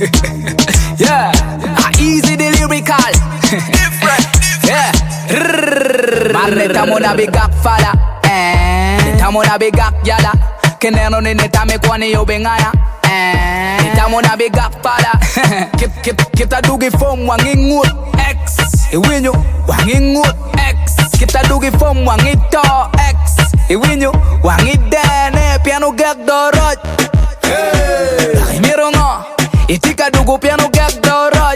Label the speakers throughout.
Speaker 1: Yeah, easy the lyrical. Yeah, Maneta mona bigak fala. Neta mona bigak yala. Keneno ni neta me kwani yo bengaya. Neta mona bigak fala. Kita dugi form wangingut X. Iwinyo wangingut X. Kita dugi form wangito X. Iwinyo wangidene piano gag dorot. Imiro ngo itika dugu piano gag dorot.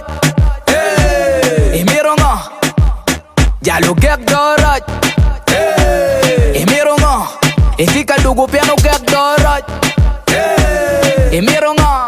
Speaker 1: Imiro ngo jalo gag dorot. Imiro ngo itika dugu piano gag dorot. Imiro ngo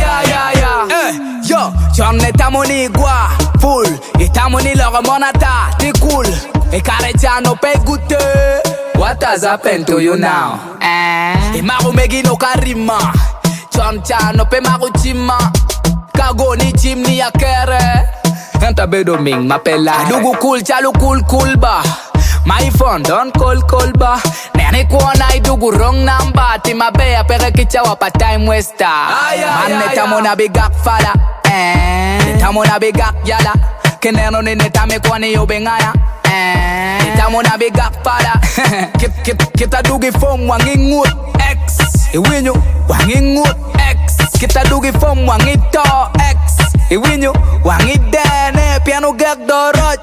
Speaker 1: yo John netamo ni gua full itamo ni logo monata ti cool e careciano pe gute. What has happened to you now? Imago megi no karima John chano pe mago chima kago ni chimni akere enta bedo ming mapela dugu cool chalo cool ba. My phone don't call ba. Nene kuona idugu wrong number. Tima bea pere kichawa pa time waster. Man neta mona bigak fala. Neta mona bigak yala. Keneno ni neta me kwani yo bengaya. Neta mona bigak fala. Kita dugi form wangingut X. Iwinyo wangingut X. Kita dugi form wangito X. Iwinyo wangidene piano gag dorot.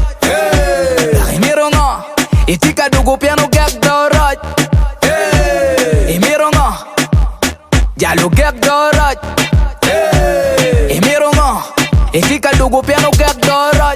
Speaker 1: Imiro ngo itika dugu piano gag dorot. Imiro ngo jalo gag dorot. Imiro ngo itika dugu piano gag dorot.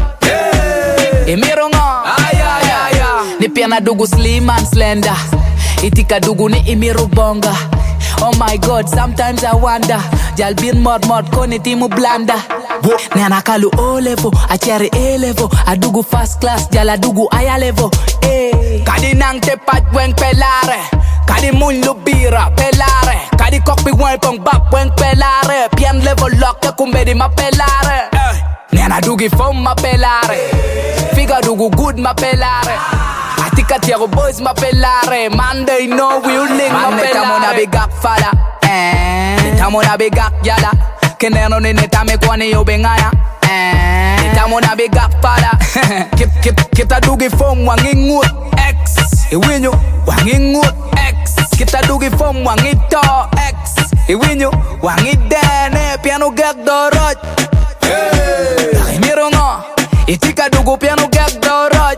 Speaker 1: Imiro ngo ni piana dugu slim and slender. Itika dugu ni imiro bonga. Oh my God, sometimes I wonder. Jal bin mod koni timu blanda. Nana kalu O level, a cherry A level. Adugu first class, jala dugu aya level. Kadi nang te pat weng pelare. Kadi mun lubira pelare. Kadi kokpi weng pong bak weng pelare. Pian level lock ya kumbedi ma pelare. Nana dugi form ma pelare. Figa dugu good ma pelare. Atika tiago boys ma pelare. Monday no will link ma pelare. Neta mona bigak fala. Neta mona bigak yala. Keneno ni neta me kwani yo bengaya. Neta mona bigak fala. Kita dugi form wangingut X. Iwinyo wangingut X. Kita dugi form wangito X. Iwinyo wangidene piano gag dorot. Imiro ngo itika dugu piano gag dorot.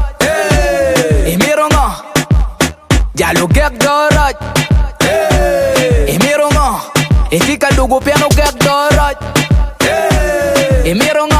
Speaker 1: Imiro ngo jalo gag dorot. Imiro ngo itika dugu piano gag dorot. Imiro ngo